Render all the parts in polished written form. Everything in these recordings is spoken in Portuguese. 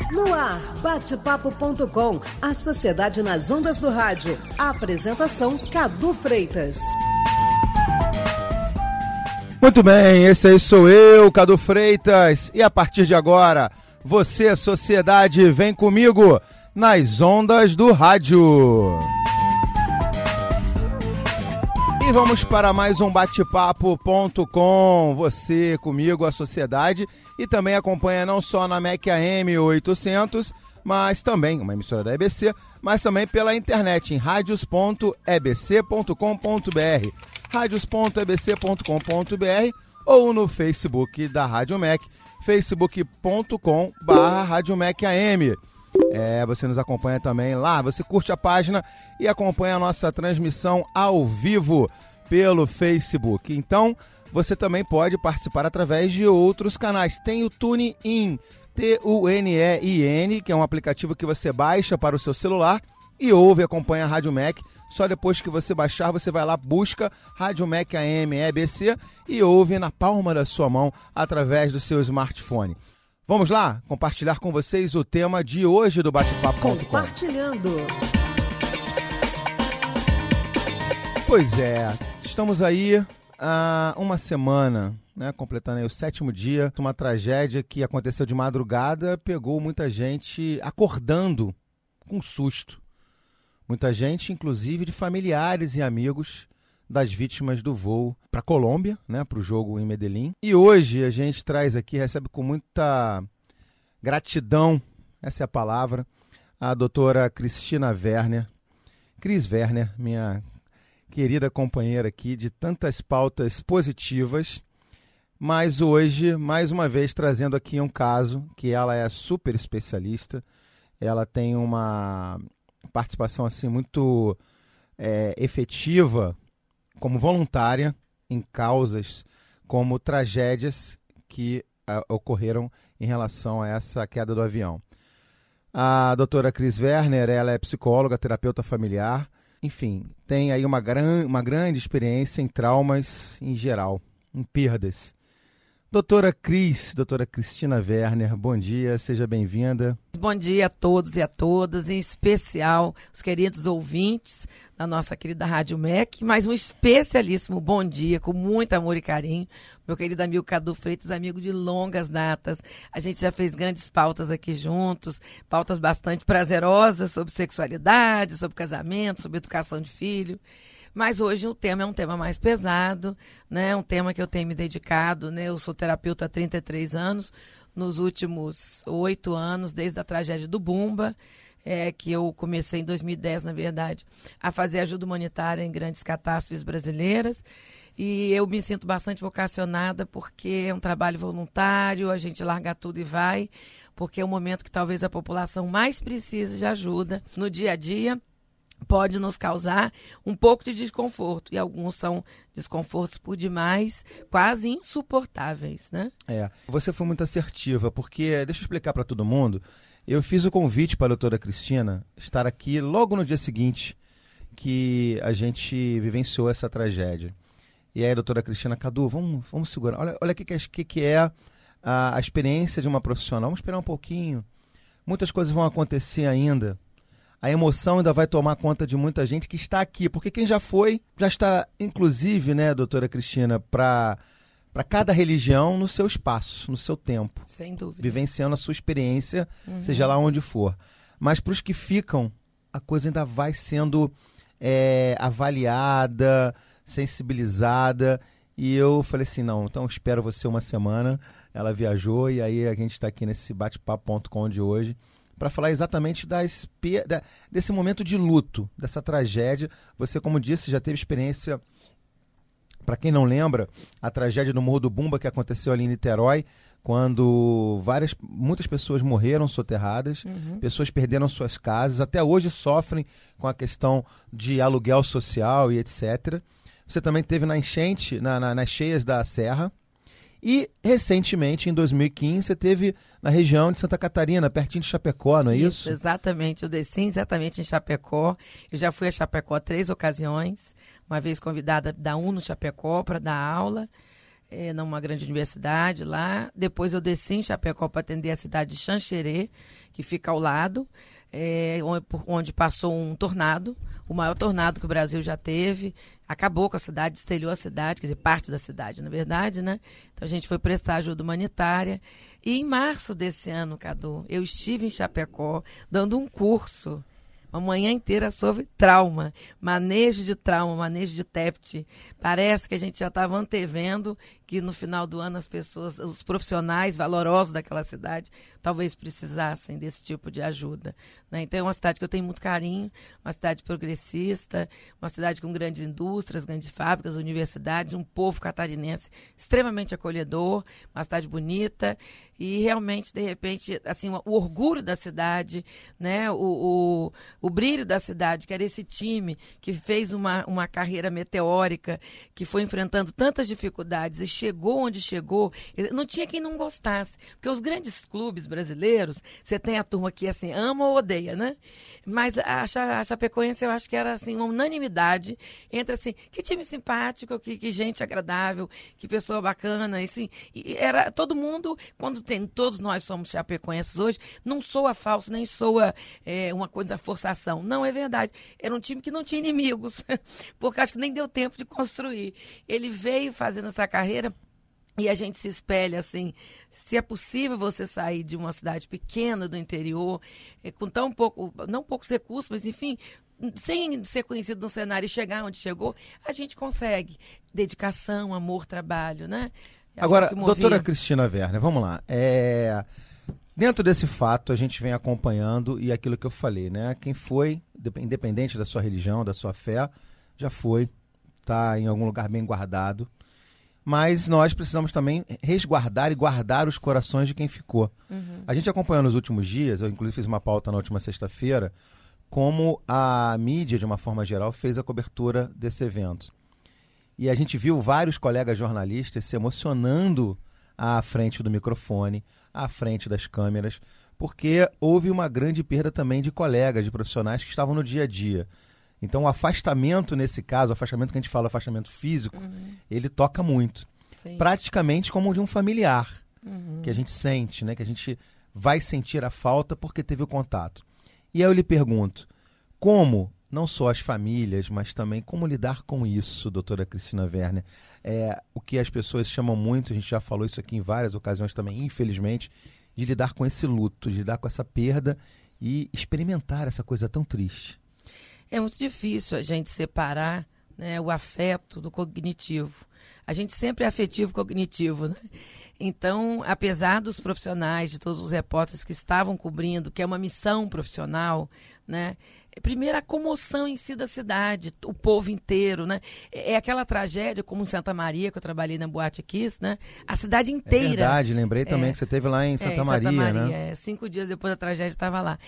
No ar, bate-papo.com, a sociedade nas ondas do rádio. A apresentação, Cadu Freitas. Muito bem, esse aí sou eu, Cadu Freitas. E a partir de agora, você, sociedade, vem comigo nas ondas do rádio. E vamos para mais um bate-papo.com. Você comigo, a sociedade, e também acompanha não só na MEC AM 800, mas também, uma emissora da EBC, mas também pela internet em radios.ebc.com.br, radios.ebc.com.br ou no Facebook da Rádio MEC, facebook.com/Rádio MEC AM. Você nos acompanha também lá, você curte a página e acompanha a nossa transmissão ao vivo pelo Facebook. Então, você também pode participar através de outros canais. Tem o TuneIn, TUNEIN, que é um aplicativo que você baixa para o seu celular e ouve e acompanha a Rádio MEC. Só depois que você baixar, você vai lá, busca Rádio MEC AM EBC e ouve na palma da sua mão através do seu smartphone. Vamos lá compartilhar com vocês o tema de hoje do Bate-Papo.com. Compartilhando. Pois é, estamos aí há uma semana, né, completando aí o 7º dia. Uma tragédia que aconteceu de madrugada, pegou muita gente acordando com susto. Muita gente, inclusive de familiares e amigos das vítimas do voo para a Colômbia, né, para o jogo em Medellín. E hoje a gente traz aqui, recebe com muita gratidão, essa é a palavra, a doutora Cristina Werner. Cris Werner, minha querida companheira aqui de tantas pautas positivas, mas hoje, mais uma vez, trazendo aqui um caso que ela é super especialista, ela tem uma participação assim muito efetiva como voluntária em causas como tragédias que ocorreram em relação a essa queda do avião. A doutora Cris Werner, ela é psicóloga, terapeuta familiar, enfim, tem aí uma grande experiência em traumas em geral, em perdas. Doutora Cristina Werner, bom dia, seja bem-vinda. Bom dia a todos e a todas, em especial os queridos ouvintes da nossa querida Rádio MEC, mas um especialíssimo bom dia, com muito amor e carinho, meu querido amigo Cadu Freitas, amigo de longas datas. A gente já fez grandes pautas aqui juntos, pautas bastante prazerosas sobre sexualidade, sobre casamento, sobre educação de filho. Mas hoje o tema é um tema mais pesado, né? Um tema que eu tenho me dedicado, né? Eu sou terapeuta há 33 anos, nos últimos 8 anos, desde a tragédia do Bumba, que eu comecei em 2010, na verdade, a fazer ajuda humanitária em grandes catástrofes brasileiras. E eu me sinto bastante vocacionada porque é um trabalho voluntário, a gente larga tudo e vai, porque é o momento que talvez a população mais precisa de ajuda no dia a dia. Pode nos causar um pouco de desconforto, e alguns são desconfortos por demais, quase insuportáveis, né? Você foi muito assertiva, porque, deixa eu explicar para todo mundo, eu fiz o convite para a doutora Cristina estar aqui logo no dia seguinte que a gente vivenciou essa tragédia. E aí a doutora Cristina, Cadu, vamos segurar, olha o que é a experiência de uma profissional, vamos esperar um pouquinho, muitas coisas vão acontecer ainda. A emoção ainda vai tomar conta de muita gente que está aqui, porque quem já foi, já está, inclusive, né, doutora Cristina, para cada religião no seu espaço, no seu tempo. Sem dúvida. Vivenciando a sua experiência, seja lá onde for. Mas para os que ficam, a coisa ainda vai sendo avaliada, sensibilizada. E eu falei assim, não, então espero você uma semana. Ela viajou e aí a gente está aqui nesse bate-papo.com de hoje, para falar exatamente desse momento de luto, dessa tragédia. Você, como disse, já teve experiência, para quem não lembra, a tragédia do Morro do Bumba que aconteceu ali em Niterói, quando muitas pessoas morreram soterradas, pessoas perderam suas casas, até hoje sofrem com a questão de aluguel social e etc. Você também teve na enchente, nas cheias da Serra. E, recentemente, em 2015, você teve na região de Santa Catarina, pertinho de Chapecó, não é isso? Exatamente, eu desci exatamente em Chapecó. Eu já fui a Chapecó 3 ocasiões, uma vez convidada da UNO Chapecó para dar aula. numa grande universidade lá. Depois eu desci em Chapecó para atender a cidade de Xanxerê, que fica ao lado, onde passou um tornado, o maior tornado que o Brasil já teve. Acabou com a cidade, destelhou a cidade, quer dizer, parte da cidade, na verdade, né? Então a gente foi prestar ajuda humanitária. E em março desse ano, Cadu, eu estive em Chapecó dando um curso, uma manhã inteira sobre trauma, manejo de TEPT. Parece que a gente já estava antevendo que no final do ano as pessoas, os profissionais valorosos daquela cidade, talvez precisassem desse tipo de ajuda, né? Então é uma cidade que eu tenho muito carinho, uma cidade progressista, uma cidade com grandes indústrias, grandes fábricas, universidades, um povo catarinense extremamente acolhedor, uma cidade bonita e realmente, de repente, assim, o orgulho da cidade, né? O brilho da cidade, que era esse time que fez uma carreira meteórica, que foi enfrentando tantas dificuldades e chegou onde chegou, não tinha quem não gostasse. Porque os grandes clubes brasileiros, você tem a turma que assim, ama ou odeia, né? Mas a Chapecoense, eu acho que era assim, uma unanimidade entre assim, que time simpático, que gente agradável, que pessoa bacana, e, assim, e era todo mundo, todos nós somos chapecoenses hoje, não soa falso, nem soa uma coisa forçação. Não, é verdade. Era um time que não tinha inimigos, porque acho que nem deu tempo de construir. Ele veio fazendo essa carreira. E a gente se espelha, assim, se é possível você sair de uma cidade pequena do interior, com tão pouco, não poucos recursos, mas enfim, sem ser conhecido no cenário e chegar onde chegou, a gente consegue. Dedicação, amor, trabalho, né? Agora, doutora Cristina Werner, vamos lá. Dentro desse fato, a gente vem acompanhando, e aquilo que eu falei, né? Quem foi, independente da sua religião, da sua fé, já foi, está em algum lugar bem guardado. Mas nós precisamos também resguardar e guardar os corações de quem ficou. Uhum. A gente acompanhou nos últimos dias, eu inclusive fiz uma pauta na última sexta-feira, como a mídia, de uma forma geral, fez a cobertura desse evento. E a gente viu vários colegas jornalistas se emocionando à frente do microfone, à frente das câmeras, porque houve uma grande perda também de colegas, de profissionais que estavam no dia a dia. Então o afastamento nesse caso, o afastamento que a gente fala, afastamento físico, ele toca muito. Sim. Praticamente como de um familiar, que a gente sente, né? Que a gente vai sentir a falta porque teve o contato. E aí eu lhe pergunto, como, não só as famílias, mas também como lidar com isso, doutora Cristina Werner? O que as pessoas chamam muito, a gente já falou isso aqui em várias ocasiões também, infelizmente, de lidar com esse luto, de lidar com essa perda e experimentar essa coisa tão triste. É muito difícil a gente separar, né, o afeto do cognitivo. A gente sempre é afetivo-cognitivo, né? Então, apesar dos profissionais, de todos os repórteres que estavam cobrindo, que é uma missão profissional, né? Primeiro, a comoção em si da cidade, o povo inteiro, né? É aquela tragédia, como em Santa Maria, que eu trabalhei na Boate Kiss, né? A cidade inteira. É verdade, lembrei também que você esteve lá em Santa Maria, né? 5 dias depois da tragédia, estava lá.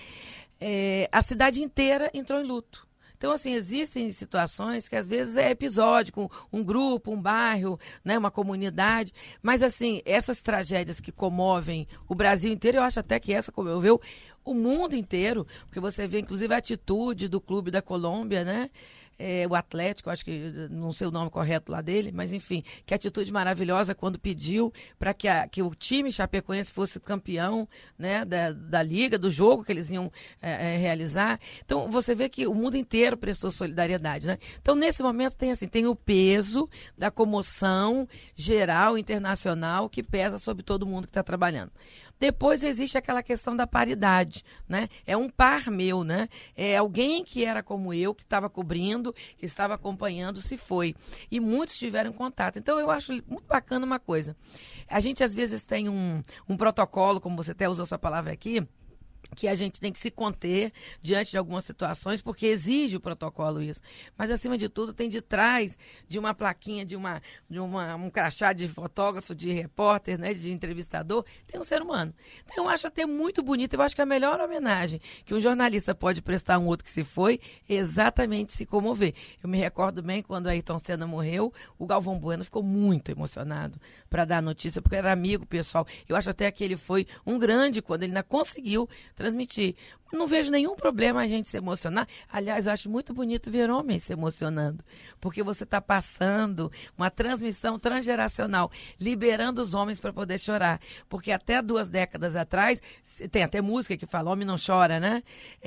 A cidade inteira entrou em luto. Então, assim, existem situações que às vezes é episódico, um grupo, um bairro, né, uma comunidade, mas, assim, essas tragédias que comovem o Brasil inteiro, eu acho até que essa comoveu o mundo inteiro, porque você vê, inclusive, a atitude do Clube da Colômbia, né? O Atlético, acho que não sei o nome correto lá dele, mas enfim, que atitude maravilhosa quando pediu para que o time chapecoense fosse campeão, né, da liga, do jogo que eles iam realizar. Então, você vê que o mundo inteiro prestou solidariedade, né? Então, nesse momento, tem o peso da comoção geral, internacional, que pesa sobre todo mundo que está trabalhando. Depois existe aquela questão da paridade, né? É um par meu, né? É alguém que era como eu, que estava cobrindo, que estava acompanhando, se foi. E muitos tiveram contato. Então, eu acho muito bacana uma coisa. A gente, às vezes, tem um protocolo, como você até usou essa palavra aqui, que a gente tem que se conter diante de algumas situações, porque exige o protocolo isso. Mas, acima de tudo, tem de trás de uma plaquinha, de um crachá de fotógrafo, de repórter, né, de entrevistador, tem um ser humano. Então, eu acho até muito bonito, eu acho que a melhor homenagem que um jornalista pode prestar a um outro que se foi é exatamente se comover. Eu me recordo bem quando a Ayrton Senna morreu, o Galvão Bueno ficou muito emocionado para dar a notícia, porque era amigo pessoal. Eu acho até que ele foi um grande, quando ele ainda conseguiu transmitir. Não vejo nenhum problema a gente se emocionar. Aliás, eu acho muito bonito ver homens se emocionando, porque você está passando uma transmissão transgeracional, liberando os homens para poder chorar. Porque até 2 décadas atrás, tem até música que fala, homem não chora, né?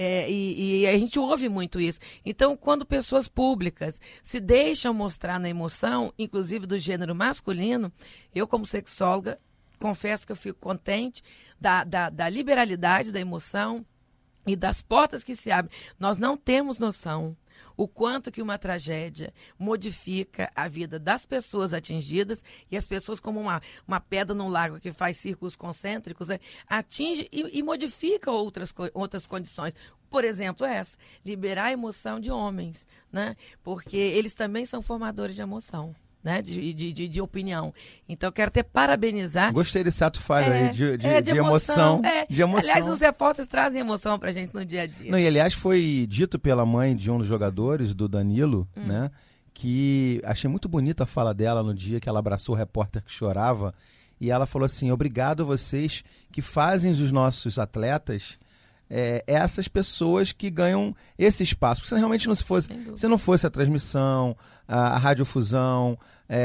E a gente ouve muito isso. Então, quando pessoas públicas se deixam mostrar na emoção, inclusive do gênero masculino, eu, como sexóloga, confesso que eu fico contente da liberalidade da emoção e das portas que se abrem. Nós não temos noção o quanto que uma tragédia modifica a vida das pessoas atingidas, e as pessoas, como uma pedra no lago que faz círculos concêntricos, atinge e modifica outras condições. Por exemplo, liberar a emoção de homens, né? Porque eles também são formadores de emoção. Né, de opinião. Então, eu quero até parabenizar. Gostei desse ato falho aí de emoção. De emoção. Aliás, os repórteres trazem emoção pra gente no dia a dia. Não, e aliás, foi dito pela mãe de um dos jogadores, do Danilo, né? Que achei muito bonita a fala dela no dia que ela abraçou o repórter que chorava. E ela falou assim: obrigado a vocês que fazem os nossos atletas essas pessoas que ganham esse espaço. Porque se realmente não fosse a transmissão, a radiofusão...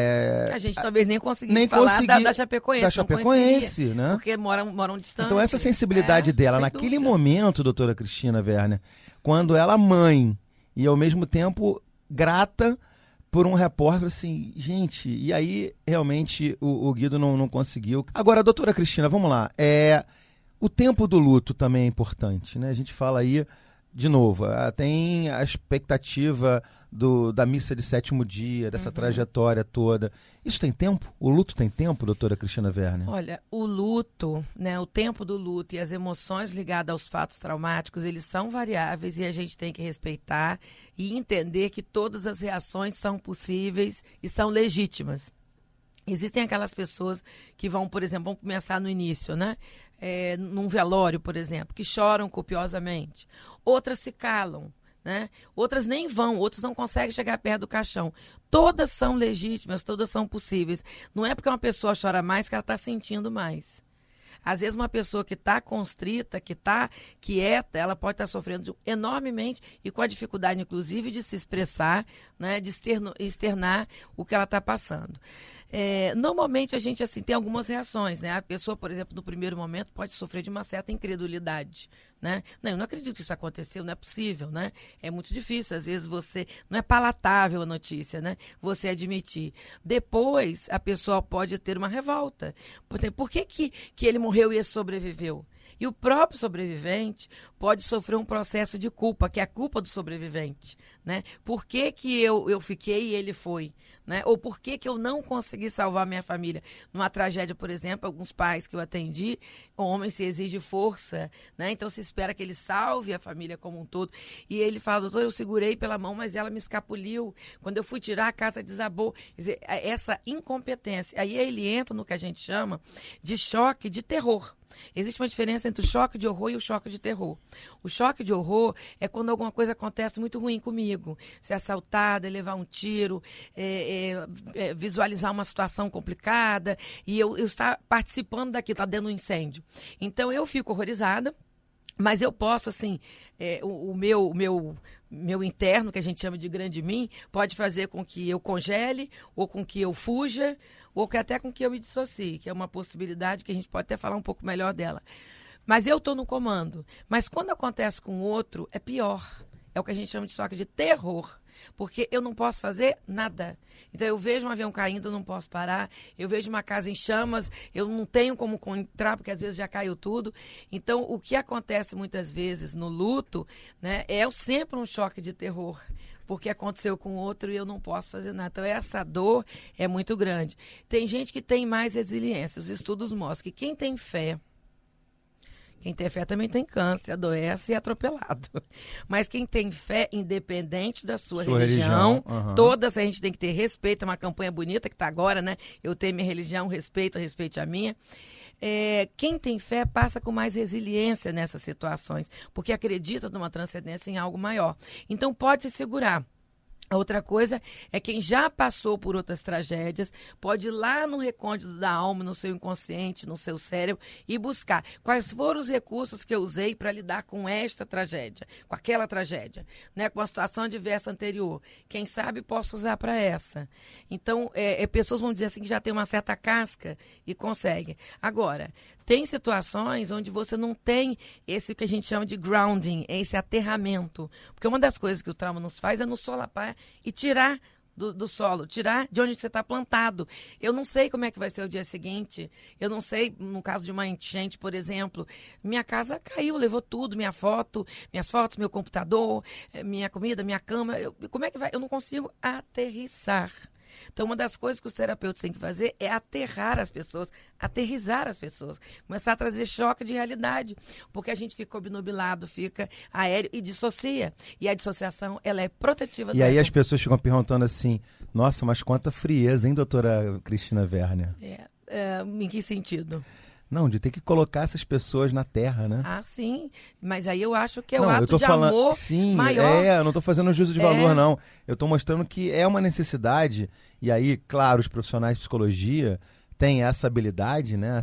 a gente talvez nem conseguisse falar da Chapecoense. Da Chapecoense, né? Porque moram distantes. Então essa sensibilidade dela, naquele momento, doutora Cristina Werner, quando ela mãe e ao mesmo tempo grata por um repórter, assim, gente, e aí realmente o Guido não conseguiu. Agora, doutora Cristina, vamos lá. O tempo do luto também é importante, né? A gente fala aí, de novo, tem a expectativa da missa de 7º dia, dessa trajetória toda. Isso tem tempo? O luto tem tempo, doutora Cristina Werner? Olha, o luto, né, o tempo do luto e as emoções ligadas aos fatos traumáticos, eles são variáveis e a gente tem que respeitar e entender que todas as reações são possíveis e são legítimas. Existem aquelas pessoas que vão, por exemplo, vão começar no início, né? Num velório, por exemplo, que choram copiosamente. Outras se calam, né? Outras nem vão, outras não conseguem chegar perto do caixão. Todas são legítimas, todas são possíveis. Não é porque uma pessoa chora mais que ela está sentindo mais. Às vezes uma pessoa que está constrita, que está quieta, ela pode estar sofrendo enormemente e com a dificuldade, inclusive, de se expressar, né, de externar o que ela está passando. Normalmente a gente assim tem algumas reações, né? A pessoa, por exemplo, no primeiro momento pode sofrer de uma certa incredulidade, né? Não, eu não acredito que isso aconteceu, não é possível, né? É muito difícil, às vezes não é palatável a notícia, né? Você admitir. Depois a pessoa pode ter uma revolta. Por exemplo, por que ele morreu e ele sobreviveu? E o próprio sobrevivente pode sofrer um processo de culpa, que é a culpa do sobrevivente, né? Por que eu fiquei e ele foi? Né? Ou por que eu não consegui salvar minha família? Numa tragédia, por exemplo, alguns pais que eu atendi, o homem se exige força, né? Então se espera que ele salve a família como um todo. E ele fala: doutor, eu segurei pela mão, mas ela me escapuliu. Quando eu fui tirar, a casa desabou. Quer dizer, essa incompetência. Aí ele entra no que a gente chama de choque de terror. Existe uma diferença entre o choque de horror e o choque de terror. O choque de horror é quando alguma coisa acontece muito ruim comigo. Ser assaltada, levar um tiro, visualizar uma situação complicada e eu estar participando daquilo, está dando um incêndio. Então eu fico horrorizada, mas eu posso, assim, o meu interno, que a gente chama de grande mim, pode fazer com que eu congele, ou com que eu fuja, ou até com que eu me dissocie, que é uma possibilidade que a gente pode até falar um pouco melhor dela. Mas eu estou no comando. Mas quando acontece com o outro, é pior. É o que a gente chama de choque de terror. Porque eu não posso fazer nada. Então eu vejo um avião caindo, eu não posso parar. Eu vejo uma casa em chamas, eu não tenho como entrar, porque às vezes já caiu tudo. Então o que acontece muitas vezes no luto, né, é sempre um choque de terror. Porque aconteceu com outro e eu não posso fazer nada. Então essa dor é muito grande. Tem gente que tem mais resiliência. Os estudos mostram que quem tem fé também tem câncer, adoece e é atropelado. Mas quem tem fé, independente da sua religião, todas a gente tem que ter respeito. É uma campanha bonita que está agora, né? Eu tenho minha religião, respeite a minha. Quem tem fé passa com mais resiliência nessas situações, porque acredita numa transcendência em algo maior. Então pode se segurar. A outra coisa é quem já passou por outras tragédias, pode ir lá no recôndito da alma, no seu inconsciente, no seu cérebro, e buscar quais foram os recursos que eu usei para lidar com esta tragédia, com aquela tragédia, né, com a situação adversa anterior. Quem sabe posso usar para essa. Então, pessoas vão dizer assim que já tem uma certa casca e conseguem. Agora, tem situações onde você não tem esse que a gente chama de grounding, esse aterramento. Porque uma das coisas que o trauma nos faz é nos solapar e tirar do solo, tirar de onde você está plantado. Eu não sei como é que vai ser o dia seguinte. Eu não sei, no caso de uma enchente, por exemplo, minha casa caiu, levou tudo, minhas fotos, meu computador, minha comida, minha cama. Como é que vai? Eu não consigo aterrissar. Então, uma das coisas que os terapeutas têm que fazer é aterrar as pessoas, aterrissar as pessoas, começar a trazer choque de realidade, porque a gente fica obnubilado, fica aéreo e dissocia. E a dissociação, ela é protetiva. E aí as pessoas ficam perguntando assim, nossa, mas quanta frieza, hein, doutora Cristina Werner? Em que sentido? Não, de ter que colocar essas pessoas na terra, né? Ah, sim. Mas aí eu acho que é o ato de amor sim, maior. Eu não estou fazendo juízo de valor, não. Eu estou mostrando que é uma necessidade, e aí, claro, os profissionais de psicologia têm essa habilidade, né?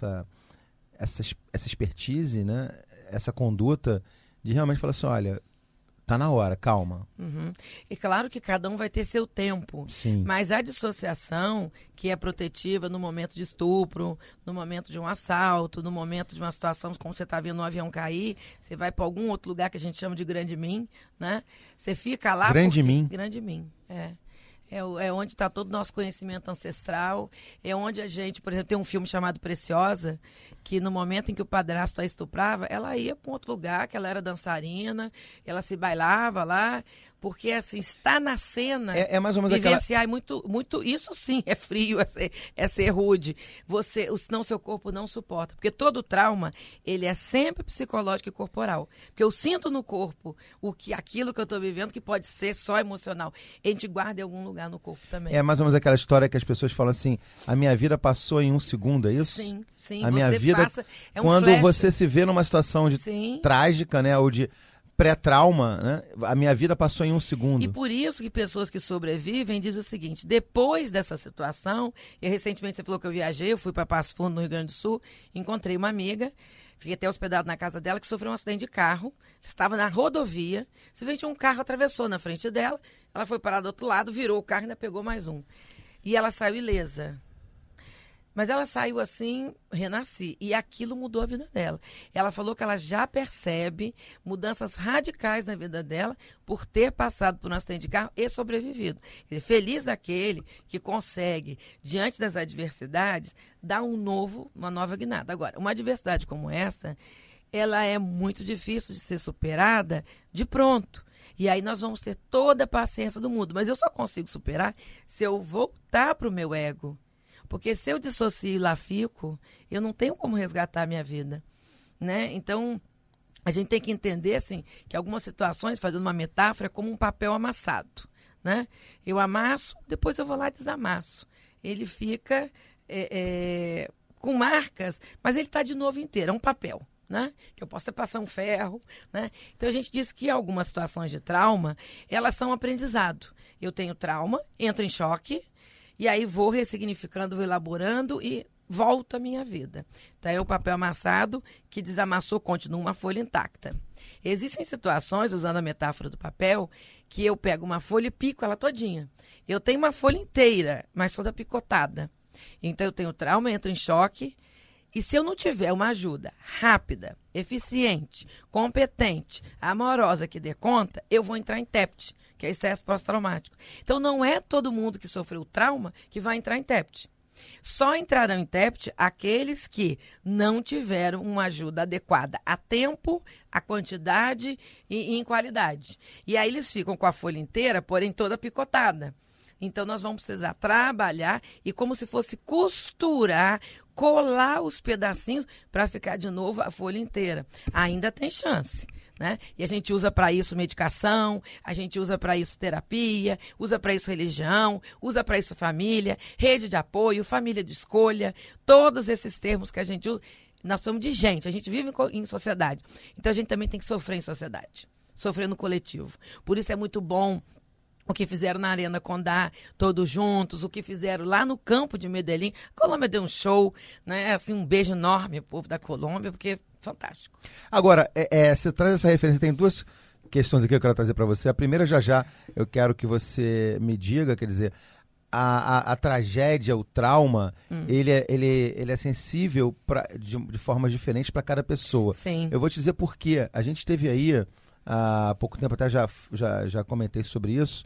Essa expertise, né? Essa conduta de realmente falar assim, olha, tá na hora, calma. Uhum. E claro que cada um vai ter seu tempo. Sim. Mas a dissociação, que é protetiva no momento de estupro, no momento de um assalto, no momento de uma situação como você está vendo um avião cair, você vai para algum outro lugar que a gente chama de Grande Mim, né? Você fica lá... Grande Mim? Grande Mim, É onde está todo o nosso conhecimento ancestral, é onde a gente, por exemplo, tem um filme chamado Preciosa, que no momento em que o padrasto a estuprava, ela ia para um outro lugar, que ela era dançarina, ela se bailava lá, porque assim, está na cena, mais ou menos vivenciar muito, isso sim é frio, é ser rude, senão seu corpo não suporta, porque todo trauma, ele é sempre psicológico e corporal, porque eu sinto no corpo aquilo que eu estou vivendo, que pode ser só emocional, a gente guarda em algum lugar no corpo também. É mais ou menos aquela história que as pessoas falam assim, a minha vida passou em 1 segundo, é isso? Sim. A minha vida, quando flash. Você se vê numa situação trágica, né, ou de pré-trauma, né? A minha vida passou em 1 segundo. E por isso que pessoas que sobrevivem dizem o seguinte, depois dessa situação, e recentemente você falou que eu viajei, eu fui para Passo Fundo, no Rio Grande do Sul, encontrei uma amiga, fiquei até hospedado na casa dela, que sofreu um acidente de carro, estava na rodovia, simplesmente um carro atravessou na frente dela, ela foi parar do outro lado, virou o carro e ainda pegou mais um. E ela saiu ilesa. Mas ela saiu assim, renasci. E aquilo mudou a vida dela. Ela falou que ela já percebe mudanças radicais na vida dela por ter passado por um acidente de carro e sobrevivido. Quer dizer, feliz daquele que consegue, diante das adversidades, dar uma nova guinada. Agora, uma adversidade como essa, ela é muito difícil de ser superada de pronto. E aí nós vamos ter toda a paciência do mundo. Mas eu só consigo superar se eu voltar para o meu ego. Porque se eu dissocio e lá fico, eu não tenho como resgatar a minha vida, né? Então, a gente tem que entender, assim, que algumas situações, fazendo uma metáfora, é como um papel amassado, né? Eu amasso, depois eu vou lá e desamasso. Ele fica com marcas, mas ele está de novo inteiro, é um papel, né? Que eu posso até passar um ferro, né? Então, a gente diz que algumas situações de trauma, elas são aprendizado. Eu tenho trauma, entro em choque, e aí vou ressignificando, vou elaborando e volto à minha vida. Então é o papel amassado que desamassou, continua uma folha intacta. Existem situações, usando a metáfora do papel, que eu pego uma folha e pico ela todinha. Eu tenho uma folha inteira, mas toda picotada. Então eu tenho trauma, entro em choque. E se eu não tiver uma ajuda rápida, eficiente, competente, amorosa que dê conta, eu vou entrar em TEPT, que é estresse pós-traumático. Então, não é todo mundo que sofreu trauma que vai entrar em TEPT. Só entrarão em TEPT aqueles que não tiveram uma ajuda adequada a tempo, a quantidade e em qualidade. E aí eles ficam com a folha inteira, porém toda picotada. Então, nós vamos precisar trabalhar e como se fosse costurar, colar os pedacinhos para ficar de novo a folha inteira. Ainda tem chance, né? E a gente usa para isso medicação, a gente usa para isso terapia, usa para isso religião, usa para isso família, rede de apoio, família de escolha, todos esses termos que a gente usa. Nós somos de gente, a gente vive em sociedade. Então, a gente também tem que sofrer em sociedade, sofrer no coletivo. Por isso é muito bom o que fizeram na Arena Condá, todos juntos, o que fizeram lá no campo de Medellín. A Colômbia deu um show, né? Assim, um beijo enorme ao povo da Colômbia, porque fantástico. Agora, você traz essa referência, tem duas questões aqui que eu quero trazer para você. A primeira, já eu quero que você me diga, quer dizer, a tragédia, o trauma, ele é sensível de formas diferentes para cada pessoa. Sim. Eu vou te dizer por quê. A gente teve aí, há pouco tempo, até já comentei sobre isso,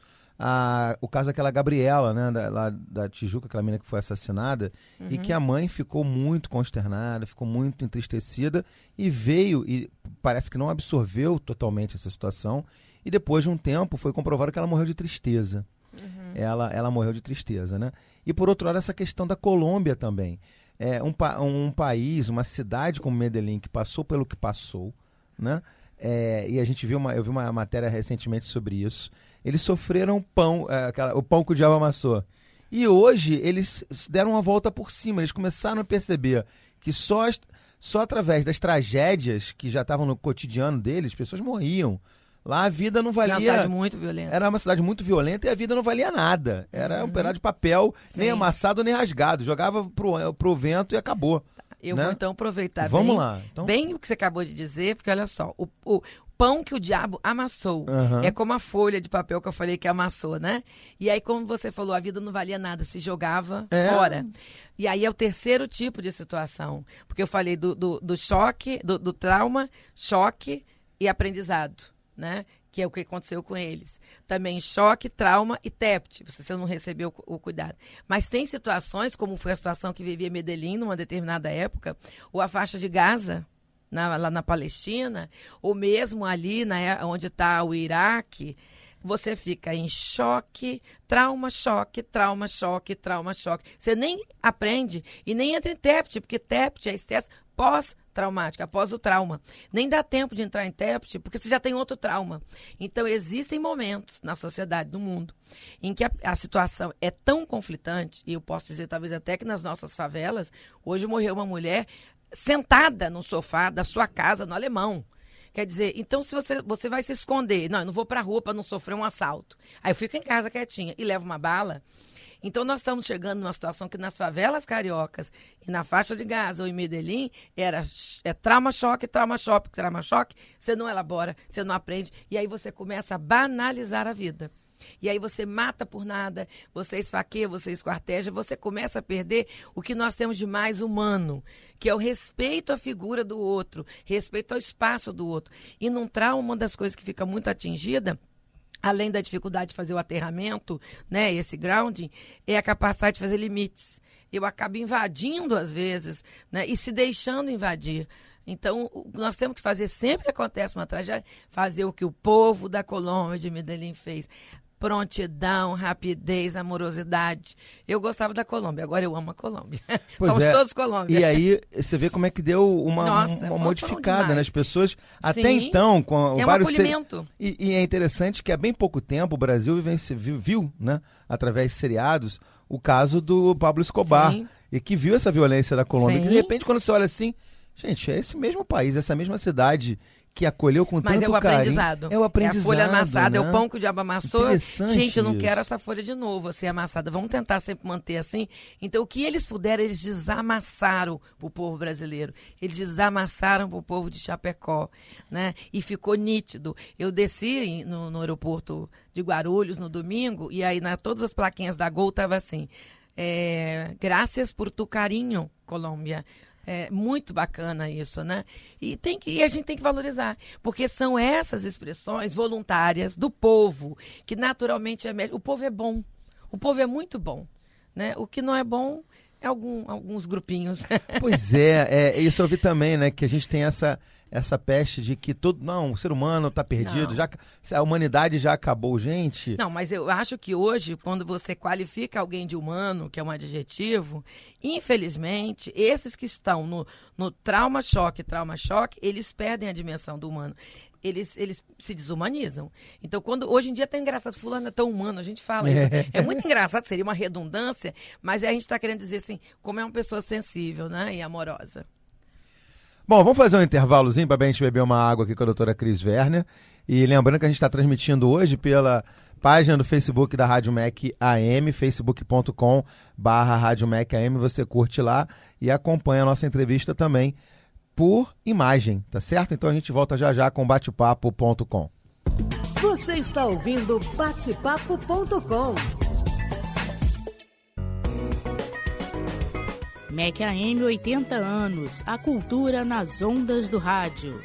o caso daquela Gabriela, né, lá da Tijuca, aquela menina que foi assassinada, e que a mãe ficou muito consternada, ficou muito entristecida e veio, e parece que não absorveu totalmente essa situação, e depois de um tempo foi comprovado que ela morreu de tristeza. Ela morreu de tristeza, né? E por outro lado, essa questão da Colômbia também. Um país, uma cidade como Medellín, que passou pelo que passou, né? E a gente eu vi uma matéria recentemente sobre isso. Eles sofreram o pão que o diabo amassou. E hoje eles deram uma volta por cima. Eles começaram a perceber que só através das tragédias que já estavam no cotidiano deles, pessoas morriam. Lá a vida não valia... Era uma cidade muito violenta. Era uma cidade muito violenta e a vida não valia nada. Era um pedaço de papel, nem amassado nem rasgado. Jogava pro vento e acabou. Eu né? vou então aproveitar Vamos lá. Então... bem o que você acabou de dizer, porque olha só, o pão que o diabo amassou é como a folha de papel que eu falei que amassou, né? E aí, como você falou, a vida não valia nada, se jogava fora. E aí é o terceiro tipo de situação, porque eu falei do choque, do trauma, choque e aprendizado, né? Que é o que aconteceu com eles. Também choque, trauma e TEPT, você não recebeu o cuidado. Mas tem situações, como foi a situação que vivia Medellín numa determinada época, ou a faixa de Gaza, lá na Palestina, ou mesmo ali onde está o Iraque, você fica em choque, trauma, choque, trauma, choque, trauma, choque. Você nem aprende e nem entra em TEPT, porque TEPT é estresse pós-traumático, após o trauma. Nem dá tempo de entrar em TEPT, porque você já tem outro trauma. Então, existem momentos na sociedade, no mundo, em que a situação é tão conflitante, e eu posso dizer talvez até que nas nossas favelas, hoje morreu uma mulher sentada no sofá da sua casa, no Alemão. Quer dizer, então se você vai se esconder, não, eu não vou pra rua para não sofrer um assalto. Aí eu fico em casa quietinha e levo uma bala. Então nós estamos chegando numa situação que nas favelas cariocas e na faixa de Gaza ou em Medellín trauma, choque, trauma, choque, trauma, choque. Você não elabora, você não aprende e aí você começa a banalizar a vida. E aí você mata por nada, você esfaqueia, você esquarteja, você começa a perder o que nós temos de mais humano, que é o respeito à figura do outro, respeito ao espaço do outro. E num trauma, uma das coisas que fica muito atingida, além da dificuldade de fazer o aterramento, né, esse grounding, é a capacidade de fazer limites. Eu acabo invadindo às vezes, né, e se deixando invadir. Então, nós temos que fazer, sempre que acontece uma tragédia, fazer o que o povo da Colômbia de Medellín fez. Prontidão, rapidez, amorosidade. Eu gostava da Colômbia, agora eu amo a Colômbia. Somos todos Colômbia. E aí, você vê como é que deu uma modificada nas pessoas. Até então, com vários... um acolhimento. E é interessante que há bem pouco tempo o Brasil viu, né, através de seriados, o caso do Pablo Escobar. Sim. E que viu essa violência da Colômbia. Sim. Que de repente, quando você olha assim, gente, é esse mesmo país, essa mesma cidade que acolheu com tanto carinho. Mas é o aprendizado. É a folha amassada, né? É o pão que o diabo amassou. Gente, eu não isso. quero essa folha de novo, assim, amassada. Vamos tentar sempre manter assim. Então, o que eles puderam, eles desamassaram para o povo brasileiro. Eles desamassaram para o povo de Chapecó, né? E ficou nítido. Eu desci no aeroporto de Guarulhos no domingo, e aí todas as plaquinhas da Gol estavam assim, graças por tu carinho, Colômbia. É muito bacana isso, né? E a gente tem que valorizar, porque são essas expressões voluntárias do povo, que naturalmente o povo é bom, o povo é muito bom, né? O que não é bom é alguns grupinhos. Pois isso eu vi também, né? Que a gente tem essa peste de que o ser humano está perdido, a humanidade já acabou, gente. Não, mas eu acho que hoje, quando você qualifica alguém de humano, que é um adjetivo, infelizmente, esses que estão no trauma-choque, eles perdem a dimensão do humano. Eles se desumanizam. Então, hoje em dia tá engraçado, fulano é tão humano, a gente fala isso. É muito engraçado, seria uma redundância, mas a gente está querendo dizer assim, como é uma pessoa sensível, né, e amorosa. Bom, vamos fazer um intervalozinho para a gente beber uma água aqui com a doutora Cris Werner. E lembrando que a gente está transmitindo hoje pela página do Facebook da Rádio MEC AM, facebook.com/Rádio MEC AM. Você curte lá e acompanha a nossa entrevista também por imagem, tá certo? Então a gente volta já com batepapo.com. Você está ouvindo batepapo.com. MEC AM 80 anos, a cultura nas ondas do rádio.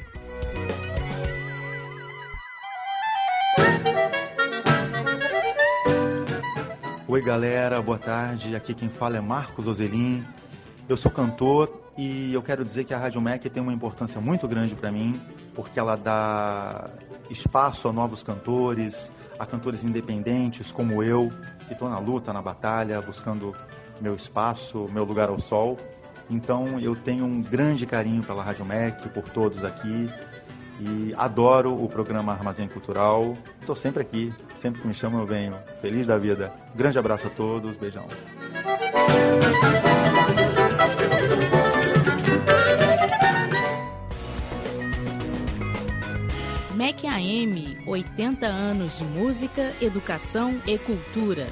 Oi galera, boa tarde, aqui quem fala é Marcos Ozelin, eu sou cantor e eu quero dizer que a Rádio MEC tem uma importância muito grande para mim, porque ela dá espaço a novos cantores, a cantores independentes como eu, que estou na luta, na batalha, buscando meu espaço, meu lugar ao sol. Então eu tenho um grande carinho pela Rádio MEC, por todos aqui, e adoro o programa Armazém Cultural. Estou sempre aqui, sempre que me chamam eu venho, feliz da vida. Grande abraço a todos, beijão. MEC AM, 80 anos de música, educação e cultura.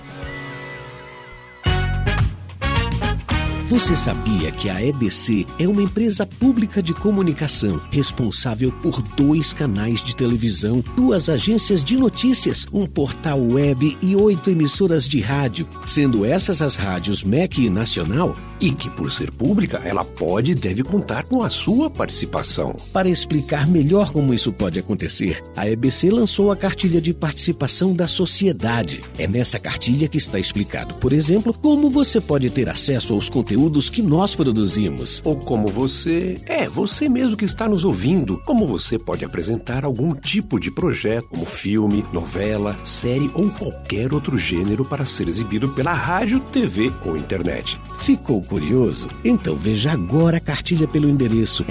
Você sabia que a EBC é uma empresa pública de comunicação responsável por 2 canais de televisão, 2 agências de notícias, um portal web e 8 emissoras de rádio, sendo essas as rádios MEC e Nacional? E que, por ser pública, ela pode e deve contar com a sua participação. Para explicar melhor como isso pode acontecer, a EBC lançou a cartilha de participação da sociedade. É nessa cartilha que está explicado, por exemplo, como você pode ter acesso aos conteúdos que nós produzimos. Ou como você mesmo que está nos ouvindo, como você pode apresentar algum tipo de projeto, como filme, novela, série ou qualquer outro gênero para ser exibido pela rádio, TV ou internet. Ficou curioso? Então veja agora a cartilha pelo endereço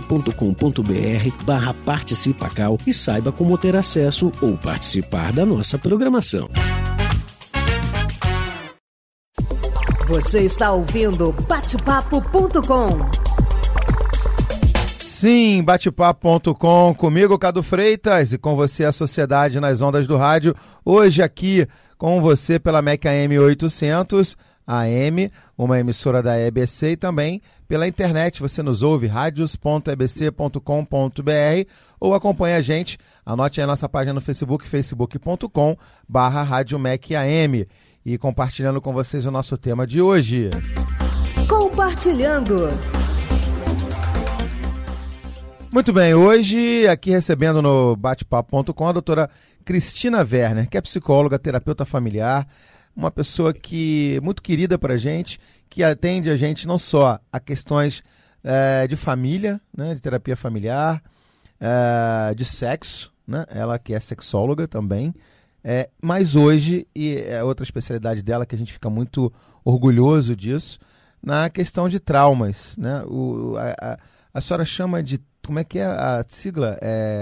ebc.com.br/participacal e saiba como ter acesso ou participar da nossa programação. Você está ouvindo batepapo.com. Sim, batepapo.com, comigo, Cadu Freitas, e com você a Sociedade nas Ondas do Rádio. Hoje aqui com você pela MEC AM 800 AM, uma emissora da EBC, e também pela internet. Você nos ouve, radios.ebc.com.br, ou acompanha a gente, anote aí a nossa página no Facebook, facebook.com/Rádio MEC AM. E compartilhando com vocês o nosso tema de hoje. Compartilhando. Muito bem, hoje aqui recebendo no batepapo.com a doutora Cristina Werner, que é psicóloga, terapeuta familiar, uma pessoa que muito querida para a gente, que atende a gente não só a questões de família, né, de terapia familiar, de sexo, né, ela que é sexóloga também, mas hoje, e é outra especialidade dela que a gente fica muito orgulhoso disso, na questão de traumas, né? A senhora chama de, como é que é a sigla?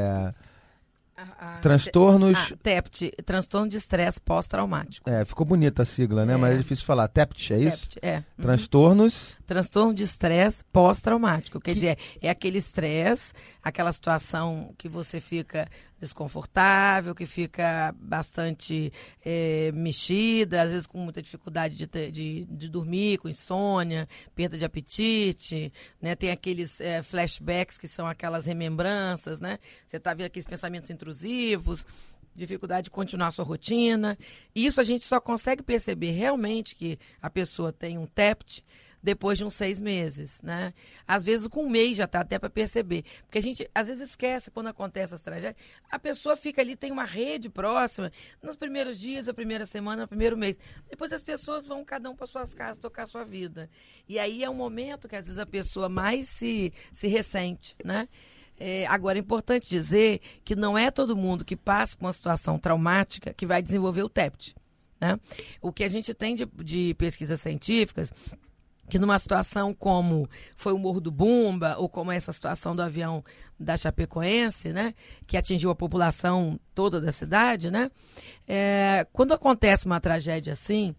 Transtornos... TEPT, transtorno de estresse pós-traumático. Ficou bonita a sigla, né? Mas é difícil falar. TEPT, é isso? TEPT, Transtornos... Transtorno de estresse pós-traumático. Quer dizer, é aquele estresse, aquela situação que você fica desconfortável, que fica bastante mexida, às vezes com muita dificuldade de dormir, com insônia, perda de apetite, né? Tem aqueles flashbacks, que são aquelas remembranças, né? Você está vendo aqueles pensamentos intrusivos, dificuldade de continuar a sua rotina. E isso a gente só consegue perceber realmente que a pessoa tem um TEPT depois de uns 6 meses, né? Às vezes com 1 mês já está até para perceber. Porque a gente, às vezes, esquece quando acontece as tragédias. A pessoa fica ali, tem uma rede próxima, nos primeiros dias, a primeira semana, o primeiro mês. Depois as pessoas vão cada um para suas casas, tocar a sua vida. E aí é um momento que, às vezes, a pessoa mais se ressente, né? Agora, é importante dizer que não é todo mundo que passa por uma situação traumática que vai desenvolver o TEPT, né? O que a gente tem de pesquisas científicas, que numa situação como foi o Morro do Bumba, ou como essa situação do avião da Chapecoense, né, que atingiu a população toda da cidade, né, quando acontece uma tragédia assim,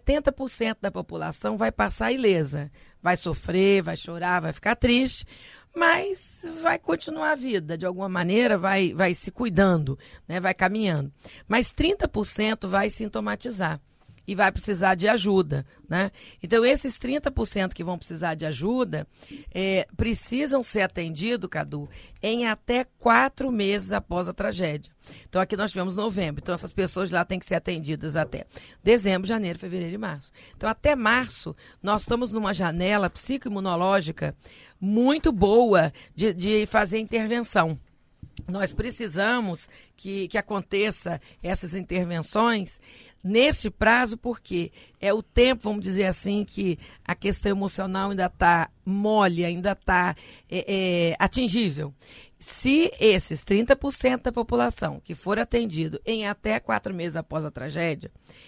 70% da população vai passar ilesa, vai sofrer, vai chorar, vai ficar triste, mas vai continuar a vida, de alguma maneira vai se cuidando, né? Vai caminhando. Mas 30% vai sintomatizar e vai precisar de ajuda, né? Então, esses 30% que vão precisar de ajuda precisam ser atendidos, Cadu, em até 4 meses após a tragédia. Então, aqui nós tivemos novembro. Então, essas pessoas lá têm que ser atendidas até dezembro, janeiro, fevereiro e março. Então, até março, nós estamos numa janela psicoimunológica muito boa de fazer intervenção. Nós precisamos que aconteça essas intervenções neste prazo, porque é o tempo, vamos dizer assim, que a questão emocional ainda está mole, ainda está atingível. Se esses 30% da população que for atendido em até 4 meses após a tragédia,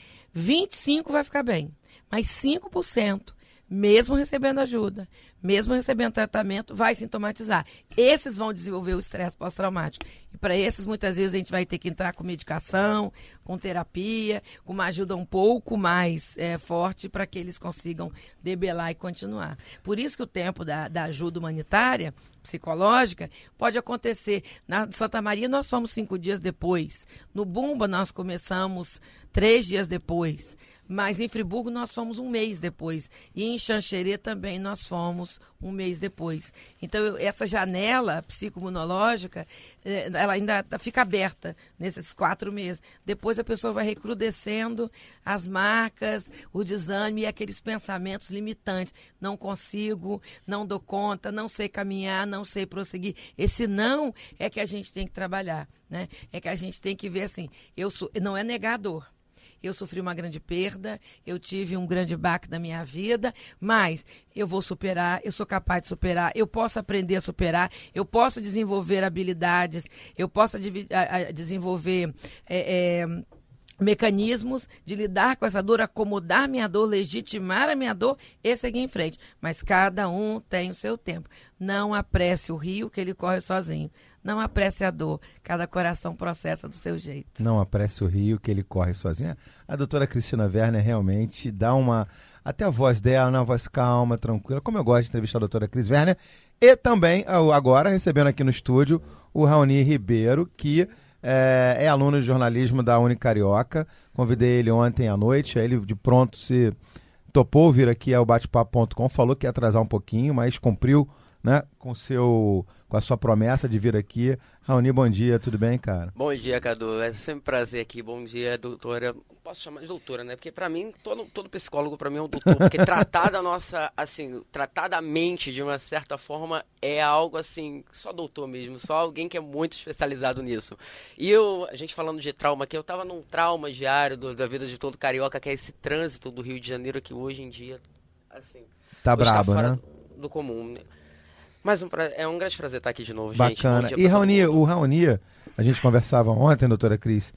25% vai ficar bem, mas 5%, mesmo recebendo ajuda, mesmo recebendo tratamento, vai sintomatizar. Esses vão desenvolver o estresse pós-traumático. E para esses, muitas vezes, a gente vai ter que entrar com medicação, com terapia, com uma ajuda um pouco mais forte para que eles consigam debelar e continuar. Por isso que o tempo da ajuda humanitária, psicológica, pode acontecer. Na Santa Maria, nós fomos 5 dias depois. No Bumba, nós começamos 3 dias depois. Mas em Friburgo nós fomos 1 mês depois. E em Xanxerê também nós fomos 1 mês depois. Então, essa janela psicoimunológica, ela ainda fica aberta nesses 4 meses. Depois a pessoa vai recrudescendo as marcas, o desânimo e aqueles pensamentos limitantes. Não consigo, não dou conta, não sei caminhar, não sei prosseguir. Esse não é que a gente tem que trabalhar, né? É que a gente tem que ver assim, não é negador. Eu sofri uma grande perda, eu tive um grande baque na minha vida, mas eu vou superar, eu sou capaz de superar, eu posso aprender a superar, eu posso desenvolver habilidades, eu posso desenvolver mecanismos de lidar com essa dor, acomodar minha dor, legitimar a minha dor e seguir em frente. Mas cada um tem o seu tempo. Não apresse o rio que ele corre sozinho. Não apresse a dor, cada coração processa do seu jeito. Não apresse o rio que ele corre sozinho. A doutora Cristina Werner realmente dá uma... Até a voz dela, uma voz calma, tranquila. Como eu gosto de entrevistar a doutora Cris Werner. E também, agora, recebendo aqui no estúdio, o Raoni Ribeiro, que é aluno de jornalismo da Unicarioca. Convidei ele ontem à noite, ele de pronto se topou vir aqui ao batepapo.com, falou que ia atrasar um pouquinho, mas cumpriu, né, com a sua promessa de vir aqui. Raoni, bom dia, tudo bem, cara? Bom dia, Cadu, é sempre um prazer aqui. Bom dia, doutora. Posso chamar de doutora, né? Porque pra mim, todo psicólogo pra mim é um doutor, porque tratar da nossa, assim, tratar da mente de uma certa forma é algo assim, só doutor mesmo, só alguém que é muito especializado nisso. E a gente falando de trauma aqui, eu tava num trauma diário da vida de todo carioca, que é esse trânsito do Rio de Janeiro, que hoje em dia, assim... Tá brabo, fora né? do comum. Mas é um grande prazer estar aqui de novo, bacana. gente. E o Raoni, a gente conversava ontem, doutora Cris,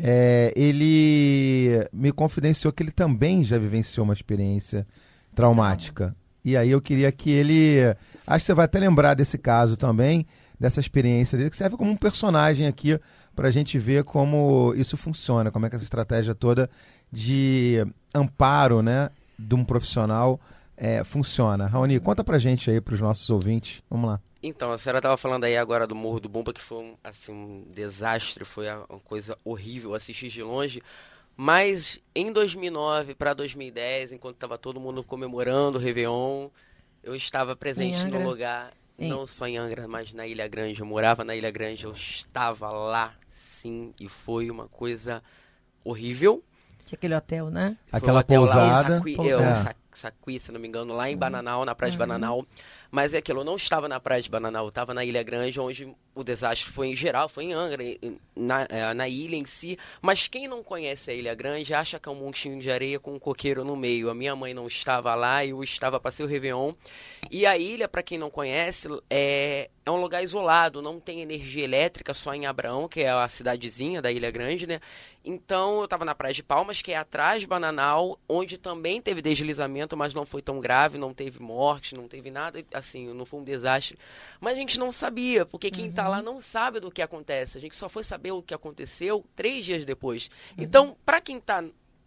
ele me confidenciou que ele também já vivenciou uma experiência traumática. E aí eu queria que ele... Acho que você vai até lembrar desse caso também, dessa experiência dele, que serve como um personagem aqui para a gente ver como isso funciona, como é que essa estratégia toda de amparo, né, de um profissional funciona. Raoni, conta pra gente aí, pros nossos ouvintes. Vamos lá. Então, a senhora estava falando aí agora do Morro do Bumba, que foi um desastre, foi uma coisa horrível assistir de longe. Mas em 2009 para 2010, enquanto estava todo mundo comemorando o Réveillon, eu estava presente no lugar, não só em Angra, mas na Ilha Grande. Eu morava na Ilha Grande, eu estava lá, sim, e foi uma coisa horrível. Tinha aquele hotel, né? Aquela pousada. Sacuí, se não me engano, lá em Bananal, na praia de Bananal. Mas é aquilo, eu não estava na praia de Bananal, eu estava na Ilha Grande, onde o desastre foi em geral, foi em Angra, na ilha em si. Mas quem não conhece a Ilha Grande acha que é um montinho de areia com um coqueiro no meio. A minha mãe não estava lá, eu estava para ser o Réveillon. E a ilha, para quem não conhece, é um lugar isolado, não tem energia elétrica, só em Abraão, que é a cidadezinha da Ilha Grande, né? Então eu estava na Praia de Palmas, que é atrás de Bananal, onde também teve deslizamento, mas não foi tão grave, não teve morte, não teve nada, assim, não foi um desastre. Mas a gente não sabia, porque quem está lá não sabe do que acontece. A gente só foi saber o que aconteceu 3 dias depois. Então, para quem está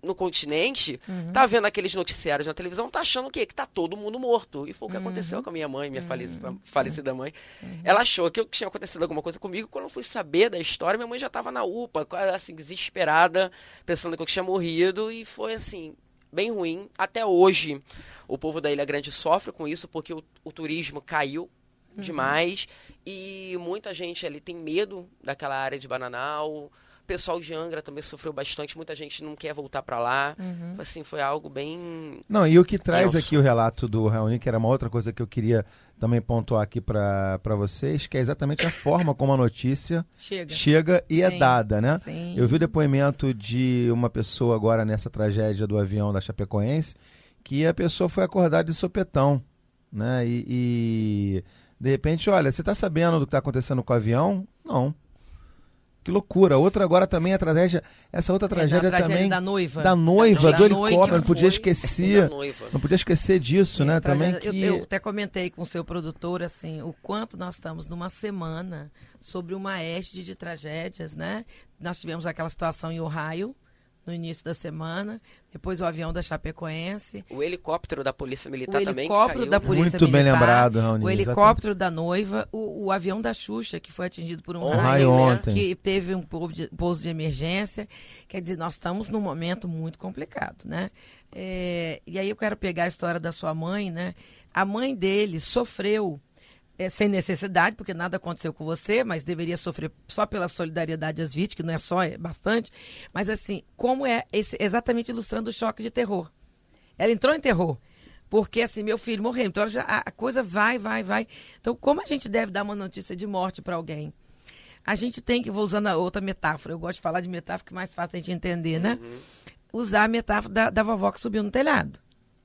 no continente, tá vendo aqueles noticiários na televisão, tá achando o quê? Que tá todo mundo morto. E foi o que aconteceu com a minha mãe, minha falecida mãe. Ela achou que tinha acontecido alguma coisa comigo. Quando eu fui saber da história, minha mãe já tava na UPA, assim, desesperada, pensando que eu tinha morrido. E foi, assim, bem ruim. Até hoje, o povo da Ilha Grande sofre com isso, porque o turismo caiu demais. E muita gente ali tem medo daquela área de Bananal. O pessoal de Angra também sofreu bastante, muita gente não quer voltar para lá. Assim, foi algo bem... Não, e o que traz aqui o relato do Raoni, que era uma outra coisa que eu queria também pontuar aqui para vocês, que é exatamente a forma como a notícia chega e é dada, né? Sim. Eu vi o depoimento de uma pessoa agora nessa tragédia do avião da Chapecoense, que a pessoa foi acordada de sopetão, né? E de repente, olha, você está sabendo do que está acontecendo com o avião? Não. Que loucura. Outra agora também, essa outra tragédia também. Da noiva. Do helicóptero, não podia esquecer. Não podia esquecer disso, né? Também eu até comentei com o seu produtor, assim, o quanto nós estamos numa semana sobre uma égide de tragédias, né? Nós tivemos aquela situação em Ohio, no início da semana, depois o avião da Chapecoense. O helicóptero da Polícia Militar também caiu. O helicóptero da Polícia Muito Militar. Bem lembrado, Raoni. O helicóptero da noiva, o avião da Xuxa, que foi atingido por um raio, ontem. Que teve um pouso de emergência. Quer dizer, nós estamos num momento muito complicado, né? E aí eu quero pegar a história da sua mãe, né? A mãe dele sofreu sem necessidade, porque nada aconteceu com você, mas deveria sofrer só pela solidariedade às vítimas, que não é só, é bastante. Mas assim, como exatamente ilustrando o choque de terror. Ela entrou em terror, porque assim, meu filho morreu, então a coisa vai. Então, como a gente deve dar uma notícia de morte para alguém? A gente tem que, vou usando a outra metáfora, eu gosto de falar de metáfora que é mais fácil a gente entender, né? Usar a metáfora da vovó que subiu no telhado.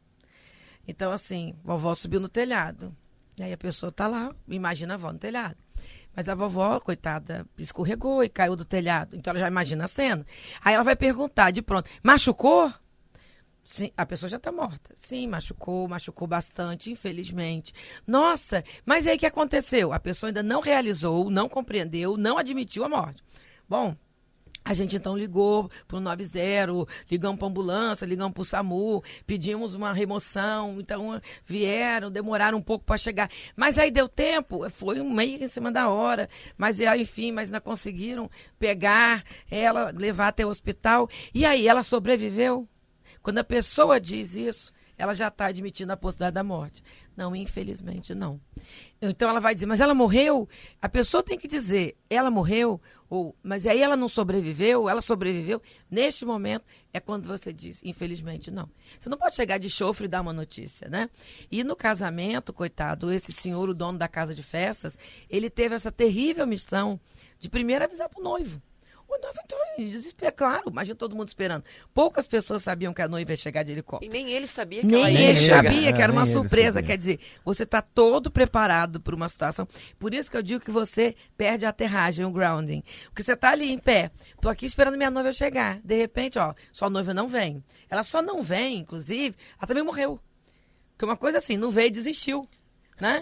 Então, assim, vovó subiu no telhado. E aí a pessoa tá lá, imagina a avó no telhado. Mas a vovó, coitada, escorregou e caiu do telhado. Então ela já imagina a cena. Aí ela vai perguntar de pronto, machucou? Sim, a pessoa já está morta. Sim, machucou bastante, infelizmente. Nossa, mas aí o que aconteceu? A pessoa ainda não realizou, não compreendeu, não admitiu a morte. Bom, a gente então ligou para o 90, ligamos para a ambulância, ligamos para o SAMU, pedimos uma remoção, então vieram, demoraram um pouco para chegar. Mas aí deu tempo, foi meio em cima da hora, mas enfim, mas não conseguiram pegar ela, levar até o hospital. E aí, ela sobreviveu? Quando a pessoa diz isso, ela já está admitindo a possibilidade da morte. Não, infelizmente não. Então ela vai dizer, mas ela morreu? A pessoa tem que dizer, ela morreu? Mas aí ela não sobreviveu? Ela sobreviveu? Neste momento é quando você diz, infelizmente não. Você não pode chegar de chofre e dar uma notícia, né? E no casamento, coitado, esse senhor, o dono da casa de festas, ele teve essa terrível missão de primeiro avisar para o noivo. O noivo entrou em desespero, claro, imagina todo mundo esperando. Poucas pessoas sabiam que a noiva ia chegar de helicóptero. E nem ele sabia que ela ia chegar. Nem ele sabia que era uma surpresa. Quer dizer, você está todo preparado para uma situação. Por isso que eu digo que você perde a aterragem, o grounding. Porque você está ali em pé. Estou aqui esperando minha noiva chegar. De repente, sua noiva não vem. Ela só não vem, inclusive, ela também morreu. Porque uma coisa assim, não veio e desistiu, né?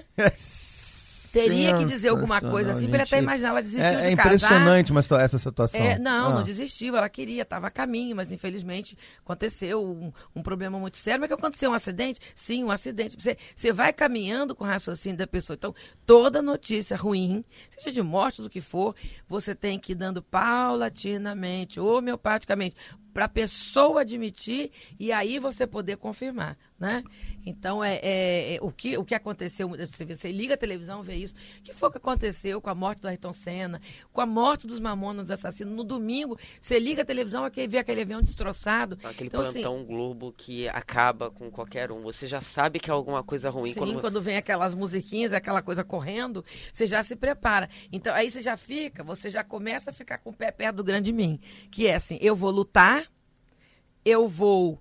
Teria que dizer alguma coisa assim, para ele até imaginar, ela desistiu de casar. É impressionante essa situação. Não desistiu, ela queria, estava a caminho, mas infelizmente aconteceu um problema muito sério. Mas que aconteceu um acidente? Sim, um acidente. Você vai caminhando com o raciocínio da pessoa. Então, toda notícia ruim, seja de morte, do que for, você tem que ir dando paulatinamente, homeopaticamente, para a pessoa admitir e aí você poder confirmar, né? Então, o que aconteceu, você liga a televisão, vê isso. O que foi que aconteceu com a morte do Ayrton Senna, com a morte dos Mamonas Assassinos? No domingo, você liga a televisão e vê aquele avião destroçado. Aquele então, plantão Globo que acaba com qualquer um. Você já sabe que é alguma coisa ruim. Sim, quando vem aquelas musiquinhas, aquela coisa correndo, você já se prepara. Então, aí você já começa a ficar com o pé perto do grande mim. Que é assim, eu vou lutar, eu vou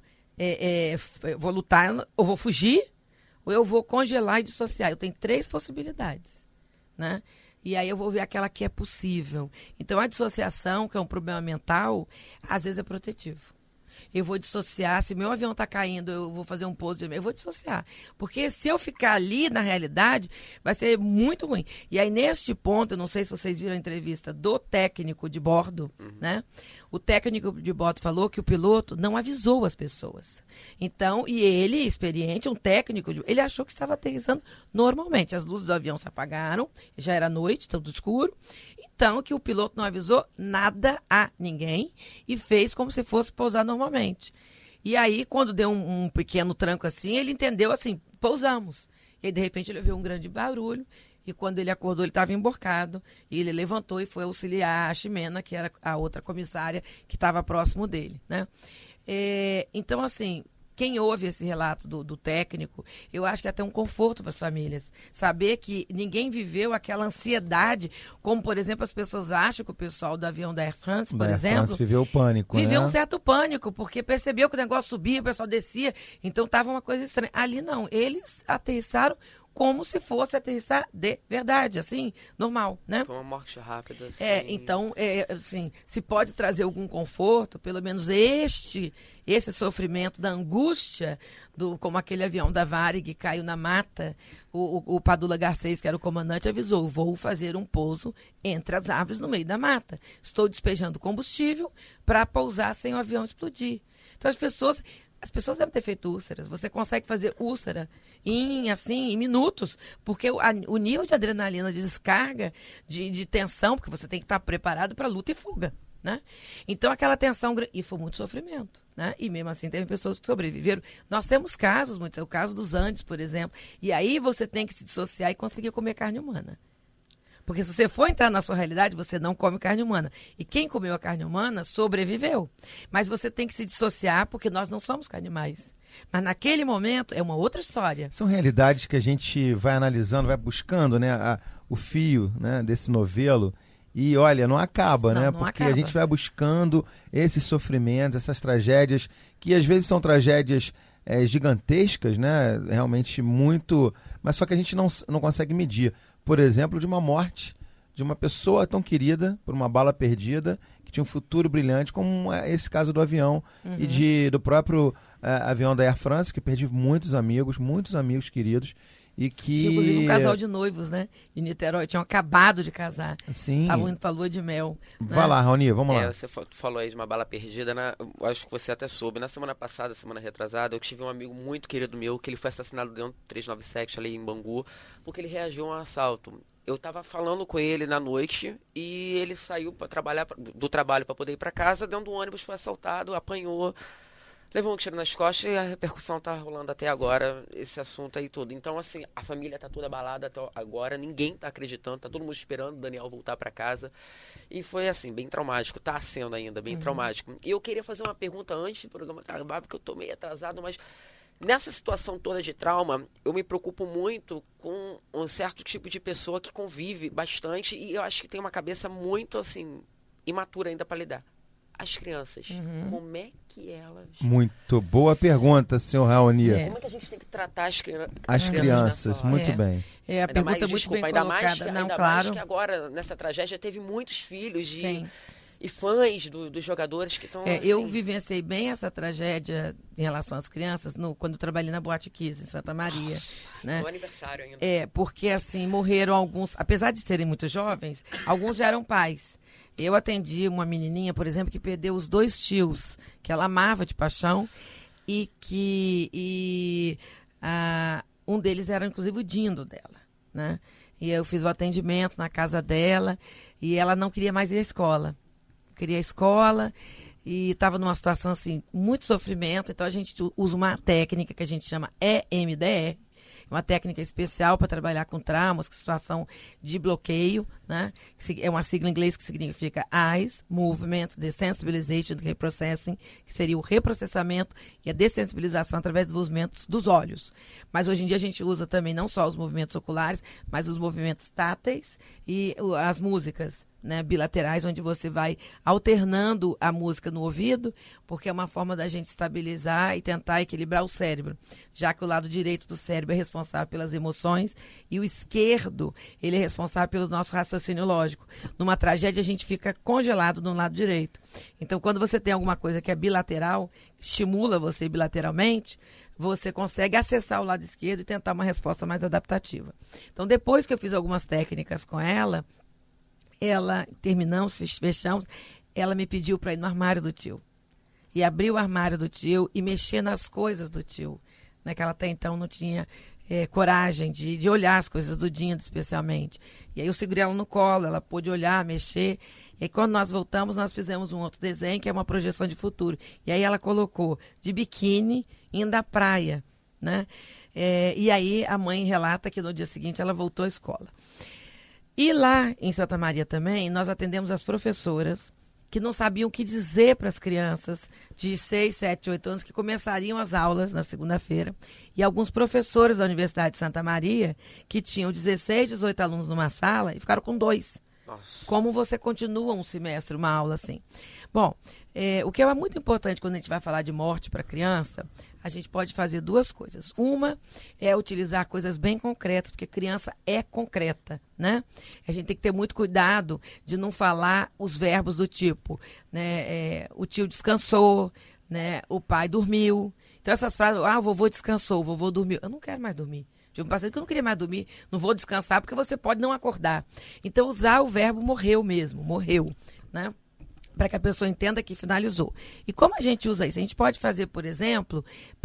lutar, eu vou fugir, ou eu vou congelar e dissociar. Eu tenho 3 possibilidades, né? E aí eu vou ver aquela que é possível. Então, a dissociação, que é um problema mental, às vezes é protetivo. Eu vou dissociar. Se meu avião está caindo, eu vou fazer um pouso de... Eu vou dissociar. Porque se eu ficar ali, na realidade, vai ser muito ruim. E aí, neste ponto, eu não sei se vocês viram a entrevista do técnico de bordo, né? O técnico de bordo falou que o piloto não avisou as pessoas. Então, e ele, experiente, um técnico, ele achou que estava aterrissando normalmente. As luzes do avião se apagaram, já era noite, tudo escuro. Então, que o piloto não avisou nada a ninguém e fez como se fosse pousar normalmente. E aí, quando deu um pequeno tranco assim, ele entendeu assim, pousamos. E aí, de repente, ele ouviu um grande barulho. E quando ele acordou, ele estava emborcado. E ele levantou e foi auxiliar a Ximena, que era a outra comissária que estava próximo dele, né? Então, assim, quem ouve esse relato do técnico, eu acho que é até um conforto para as famílias. Saber que ninguém viveu aquela ansiedade, como, por exemplo, as pessoas acham que o pessoal do avião da Air France, por exemplo... Air France viveu o pânico, viveu né? um certo pânico, porque percebeu que o negócio subia, o pessoal descia. Então, estava uma coisa estranha. Ali, não. Eles aterrissaram como se fosse aterrissar de verdade, assim, normal, né? Foi uma morte rápida, assim. Então, assim, se pode trazer algum conforto, pelo menos esse sofrimento da angústia, como aquele avião da Varig caiu na mata, o Padula Garcês, que era o comandante, avisou, vou fazer um pouso entre as árvores no meio da mata. Estou despejando combustível para pousar sem o avião explodir. Então, as pessoas devem ter feito úlceras. Você consegue fazer úlcera em minutos, porque o nível de adrenalina, de descarga, de tensão, porque você tem que estar preparado para luta e fuga, né? Então, aquela tensão... E foi muito sofrimento, né? E mesmo assim, teve pessoas que sobreviveram. Nós temos casos, o caso dos Andes, por exemplo. E aí você tem que se dissociar e conseguir comer carne humana. Porque se você for entrar na sua realidade, você não come carne humana. E quem comeu a carne humana sobreviveu. Mas você tem que se dissociar, porque nós não somos animais. Mas naquele momento é uma outra história. São realidades que a gente vai analisando, vai buscando, né, o fio, né, desse novelo. E olha, não acaba, né? Porque a gente vai buscando esses sofrimentos, essas tragédias, que às vezes são tragédias gigantescas, né? Realmente muito... Mas só que a gente não consegue medir. Por exemplo, de uma morte de uma pessoa tão querida por uma bala perdida, que tinha um futuro brilhante, como esse caso do avião e do próprio avião da Air France, que perdi muitos amigos queridos. E que... Tinha, inclusive, um casal de noivos, né? De Niterói, tinham acabado de casar. Sim. Estavam indo pra lua de mel. Vai lá, Raoni, vamos lá. Você falou aí de uma bala perdida, acho que você até soube. Na semana passada, semana retrasada, eu tive um amigo muito querido meu, que ele foi assassinado dentro do 397, ali em Bangu, porque ele reagiu a um assalto. Eu tava falando com ele na noite e ele saiu do trabalho para poder ir para casa, dentro do ônibus, foi assaltado, apanhou, levou um tiro nas costas e a repercussão tá rolando até agora, esse assunto aí todo. Então, assim, a família tá toda abalada até agora, ninguém tá acreditando, tá todo mundo esperando o Daniel voltar para casa. E foi, assim, bem traumático, tá sendo ainda bem traumático. E eu queria fazer uma pergunta antes do programa acabar, porque eu tô meio atrasado, mas nessa situação toda de trauma, eu me preocupo muito com um certo tipo de pessoa que convive bastante e eu acho que tem uma cabeça muito, assim, imatura ainda para lidar. As crianças, como é que elas... Muito boa pergunta, senhor Raoni. Como é que a gente tem que tratar as crianças? As crianças, muito bem. A pergunta é muito bem colocada. Ainda mais que agora, nessa tragédia, teve muitos filhos e fãs dos jogadores que estão assim... Eu vivenciei bem essa tragédia em relação às crianças quando eu trabalhei na Boate Kiss, em Santa Maria. Né? No aniversário ainda. Porque assim, morreram alguns, apesar de serem muito jovens, alguns já eram pais. Eu atendi uma menininha, por exemplo, que perdeu os 2 tios, que ela amava de paixão, e que um deles era, inclusive, o dindo dela, né? E eu fiz o atendimento na casa dela, e ela não queria mais ir à escola. Queria a escola, e estava numa situação, assim, muito sofrimento. Então, a gente usa uma técnica que a gente chama EMDR, uma técnica especial para trabalhar com traumas, com situação de bloqueio, né? É uma sigla em inglês que significa Eyes, Movement, Desensibilization, Reprocessing, que seria o reprocessamento e a dessensibilização através dos movimentos dos olhos. Mas hoje em dia a gente usa também não só os movimentos oculares, mas os movimentos táteis e as músicas. né, bilaterais, onde você vai alternando a música no ouvido, porque é uma forma da gente estabilizar e tentar equilibrar o cérebro, já que o lado direito do cérebro é responsável pelas emoções e o esquerdo, ele é responsável pelo nosso raciocínio lógico. Numa tragédia, a gente fica congelado no lado direito. Então, quando você tem alguma coisa que é bilateral, estimula você bilateralmente, você consegue acessar o lado esquerdo e tentar uma resposta mais adaptativa. Então, depois que eu fiz algumas técnicas com ela, terminamos, fechamos, ela me pediu para ir no armário do tio. E abrir o armário do tio e mexer nas coisas do tio. Né, que ela até então não tinha coragem de olhar as coisas do Dindo, especialmente. E aí eu segurei ela no colo, ela pôde olhar, mexer. E aí, quando nós voltamos, nós fizemos um outro desenho, que é uma projeção de futuro. E aí ela colocou de biquíni indo à praia. Né? E aí a mãe relata que no dia seguinte ela voltou à escola. E lá em Santa Maria também, nós atendemos as professoras que não sabiam o que dizer para as crianças de 6, 7, 8 anos que começariam as aulas na segunda-feira. E alguns professores da Universidade de Santa Maria que tinham 16, 18 alunos numa sala e ficaram com 2. Nossa. Como você continua um semestre, uma aula assim? Bom, o que é muito importante quando a gente vai falar de morte para criança, a gente pode fazer 2 coisas. Uma é utilizar coisas bem concretas, porque criança é concreta, né? A gente tem que ter muito cuidado de não falar os verbos do tipo, né? O tio descansou, né? O pai dormiu. Então essas frases, o vovô descansou, o vovô dormiu. Eu não quero mais dormir. Tive um paciente que eu não queria mais dormir, não vou descansar, porque você pode não acordar. Então usar o verbo morreu mesmo, morreu, né? Para que a pessoa entenda que finalizou. E como a gente usa isso? A gente pode fazer, por exemplo,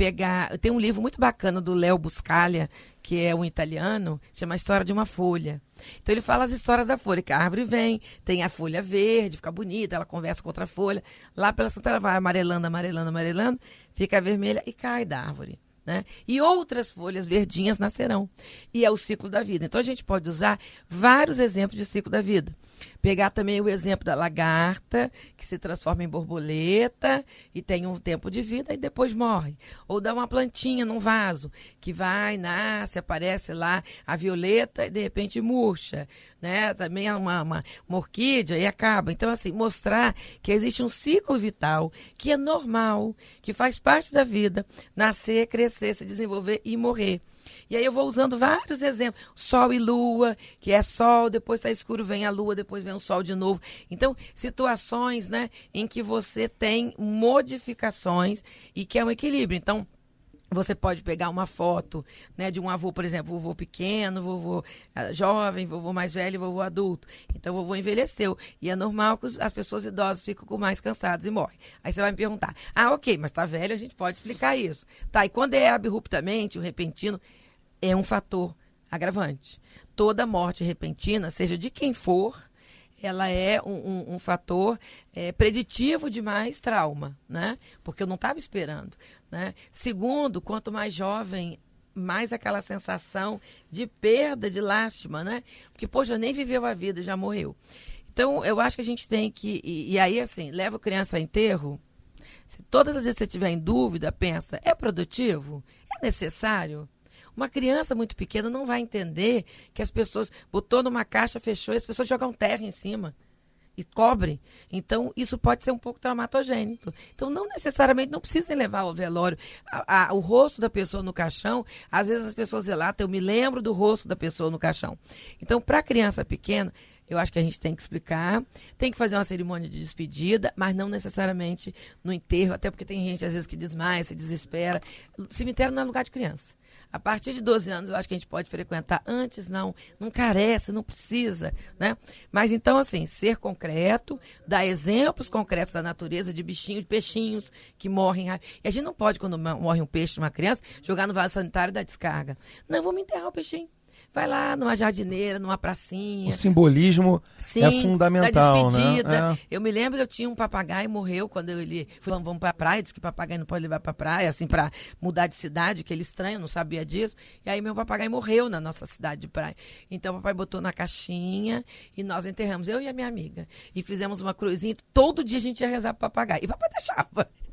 tem um livro muito bacana do Leo Buscaglia, que é um italiano, chama A História de uma Folha. Então ele fala as histórias da folha, que a árvore vem, tem a folha verde, fica bonita, ela conversa com outra folha. Lá pela Santa, ela vai amarelando, amarelando, amarelando, fica vermelha e cai da árvore. Né? E outras folhas verdinhas nascerão. E é o ciclo da vida. Então a gente pode usar vários exemplos de ciclo da vida. Pegar também o exemplo da lagarta, que se transforma em borboleta e tem um tempo de vida e depois morre. Ou dar uma plantinha num vaso, que vai, nasce, aparece lá a violeta e de repente murcha. Né? Também é uma orquídea e acaba. Então, assim, mostrar que existe um ciclo vital que é normal, que faz parte da vida, nascer, crescer, se desenvolver e morrer. E aí eu vou usando vários exemplos. Sol e lua, que é sol, depois está escuro, vem a lua, depois vem o sol de novo. Então, situações, né, em que você tem modificações e que é um equilíbrio. Então, você pode pegar uma foto, né, de um avô, por exemplo, vovô pequeno, vovô jovem, vovô mais velho, vovô adulto. Então, o vovô envelheceu. E é normal que as pessoas idosas ficam mais cansadas e morrem. Aí você vai me perguntar, ok, mas tá velho, a gente pode explicar isso. Tá, e quando é abruptamente, o repentino, é um fator agravante. Toda morte repentina, seja de quem for, ela é um fator preditivo de mais trauma, né? Porque eu não estava esperando, né? Segundo, quanto mais jovem, mais aquela sensação de perda, de lástima, né? Porque, poxa, nem viveu a vida, já morreu. Então, eu acho que a gente tem que... E aí, assim, leva a criança a enterro. Se todas as vezes você tiver em dúvida, pensa, é produtivo? É necessário? Uma criança muito pequena não vai entender que as pessoas botou numa caixa, fechou, e as pessoas jogam terra em cima e cobre. Então, isso pode ser um pouco traumatogênico. Então, não necessariamente, não precisa levar ao velório. O rosto da pessoa no caixão, às vezes as pessoas relatam, eu me lembro do rosto da pessoa no caixão. Então, para a criança pequena, eu acho que a gente tem que explicar, tem que fazer uma cerimônia de despedida, mas não necessariamente no enterro, até porque tem gente, às vezes, que desmaia, se desespera. O cemitério não é lugar de criança. A partir de 12 anos, eu acho que a gente pode frequentar. Antes, não carece, não precisa, né? Mas, então, assim, ser concreto, dar exemplos concretos da natureza, de bichinhos, de peixinhos que morrem. E a gente não pode, quando morre um peixe de uma criança, jogar no vaso sanitário e dar descarga. Não, vamos enterrar o peixinho. Vai lá numa jardineira, numa pracinha. O simbolismo é fundamental, da despedida. Né? Eu me lembro que eu tinha um papagaio, morreu quando ele... Vamos pra praia, disse que papagaio não pode levar pra praia, assim, pra mudar de cidade, que ele estranho, não sabia disso. E aí meu papagaio morreu na nossa cidade de praia. Então o papai botou na caixinha e nós enterramos, eu e a minha amiga. E fizemos uma cruzinha, todo dia a gente ia rezar pro papagaio. E o papai deixava.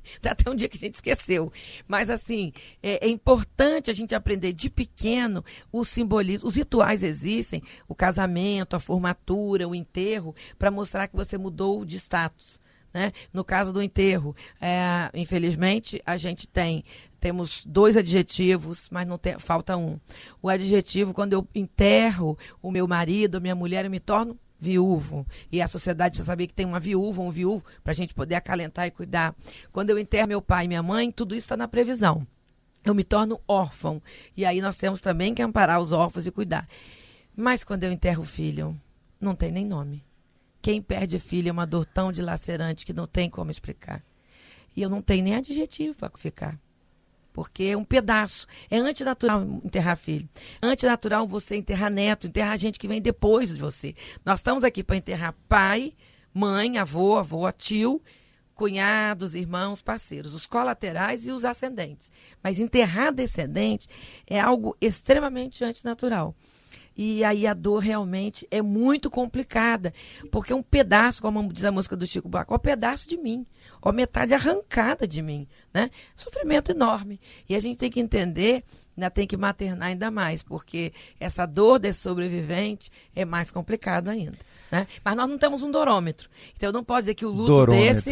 Até um dia que a gente esqueceu. Mas, assim, é importante a gente aprender de pequeno o simbolismo. Os rituais existem, o casamento, a formatura, o enterro, para mostrar que você mudou de status. Né? No caso do enterro, infelizmente, a gente temos 2 adjetivos, mas falta um. O adjetivo, quando eu enterro o meu marido, a minha mulher, eu me torno viúvo. E a sociedade já sabia que tem uma viúva, um viúvo, para a gente poder acalentar e cuidar. Quando eu enterro meu pai e minha mãe, tudo isso está na previsão. Eu me torno órfão. E aí nós temos também que amparar os órfãos e cuidar. Mas quando eu enterro o filho, não tem nem nome. Quem perde filho é uma dor tão dilacerante que não tem como explicar. E eu não tenho nem adjetivo para ficar. Porque é um pedaço. É antinatural enterrar filho. É antinatural você enterrar neto, enterrar gente que vem depois de você. Nós estamos aqui para enterrar pai, mãe, avô, tio, cunhados, irmãos, parceiros, os colaterais e os ascendentes. Mas enterrar descendente é algo extremamente antinatural. E aí a dor realmente é muito complicada, porque é um pedaço, como diz a música do Chico Buarque, um pedaço de mim, ou metade arrancada de mim, né? Sofrimento enorme. E a gente tem que entender, ainda tem que maternar ainda mais, porque essa dor desse sobrevivente é mais complicado ainda. Né? Mas nós não temos um dorômetro. Então eu não posso dizer que o luto desse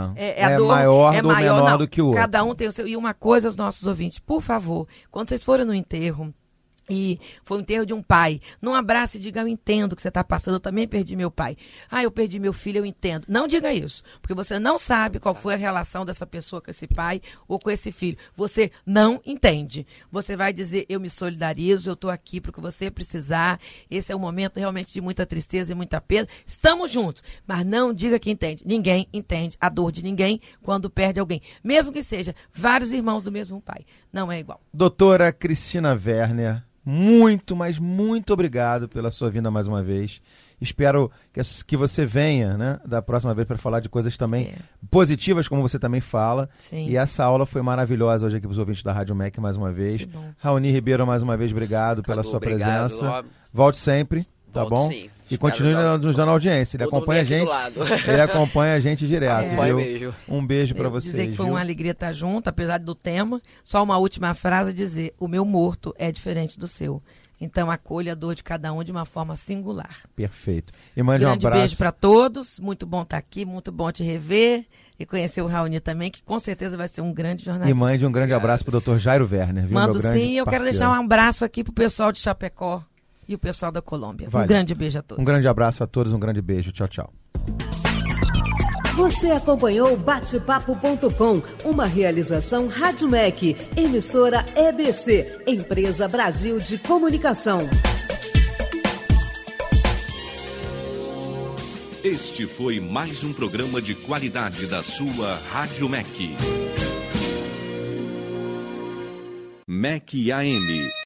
a dor maior ou menor não. Do que o outro. Cada um tem o seu. E uma coisa aos nossos ouvintes, por favor, quando vocês forem no enterro, e foi o enterro de um pai, não abrace e diga, eu entendo o que você está passando, eu também perdi meu pai. Eu perdi meu filho, eu entendo. Não diga isso, porque você não sabe qual foi a relação dessa pessoa com esse pai ou com esse filho. Você não entende. Você vai dizer, eu me solidarizo, eu estou aqui para o que você precisar. Esse é um momento realmente de muita tristeza e muita perda. Estamos juntos, mas não diga que entende. Ninguém entende a dor de ninguém quando perde alguém. Mesmo que seja vários irmãos do mesmo pai. Não é igual. Doutora Cristina Werner, muito, mas muito obrigado pela sua vinda mais uma vez. Espero que você venha, né, da próxima vez para falar de coisas também positivas, como você também fala. Sim. E essa aula foi maravilhosa hoje aqui para os ouvintes da Rádio MEC mais uma vez. Que bom. Raoni Ribeiro, mais uma vez, obrigado pela sua presença. Rob. Volte sempre, tá bom? Sim. E continue nos dando audiência. Ele acompanha a gente. Ele acompanha a gente direto, viu? Beijo. Um beijo para vocês. Dizer que foi uma alegria estar junto, apesar do tema. Só uma última frase, dizer, o meu morto é diferente do seu. Então, acolha a dor de cada um de uma forma singular. Perfeito. E mande um abraço. Grande beijo para todos. Muito bom estar aqui, muito bom te rever e conhecer o Raoni também, que com certeza vai ser um grande jornalista. E mande um grande abraço para o Dr. Jairo Werner, viu? Mando meu grande sim, eu quero deixar um abraço aqui para o pessoal de Chapecó e o pessoal da Colômbia. Um grande beijo a todos. Um grande abraço a todos, um grande beijo. Tchau, tchau. Você acompanhou Batepapo.com, uma realização Rádio MEC, emissora EBC, Empresa Brasil de Comunicação. Este foi mais um programa de qualidade da sua Rádio MEC. MEC AM